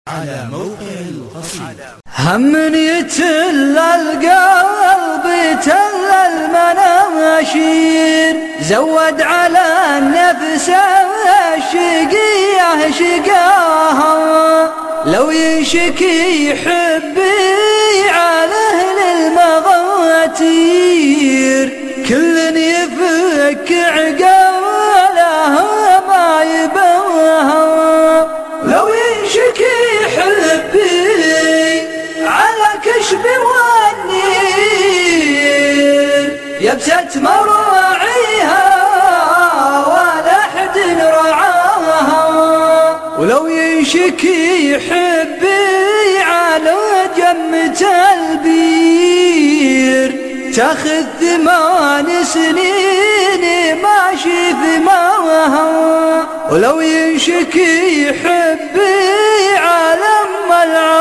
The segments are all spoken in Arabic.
على موقع القصيد. هم يتل القلب يتل المناشير، زود على النفس الشقيه شقاها، لو يشكي حبي على اهل المغاتير، كل يفك عقاله ما يبوها، لو يشكي حبي على كشب والنير، يبست مراعيها ولا حد رعاها، ولو يشكي حبي على جمة البير، تاخذ 8 سنين ماشي في ماها، ولو يشكي حبي على ام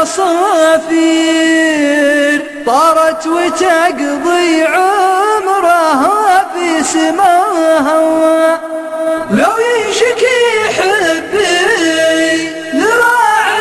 العصافير، طارت وتقضي عمرها في سماها، لو يشكي حبي لراعي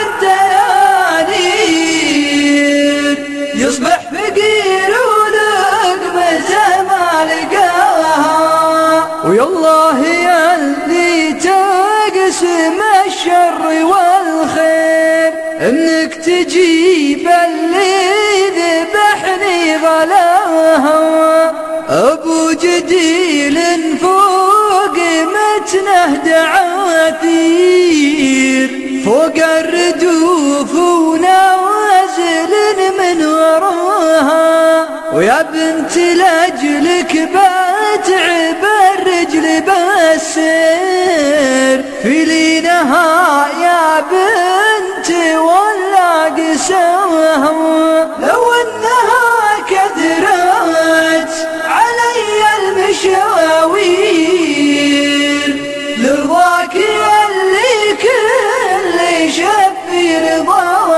الديانير، يصبح فقير ولقمته ما لقاها، ويالله يا اللي تقسم الشر والخير، انك تجيب اللي ذبحني غلاها، ابو جديل فوق متنه دعاثير، فوق الردوف ونازل من وراها، ويا بنت لاجلك بتعب الرجل بالسير، في لينها يا بنت ولا قساها، لو انها كثرت علي المشاوير، لرضاك اللي كل شف رضاها.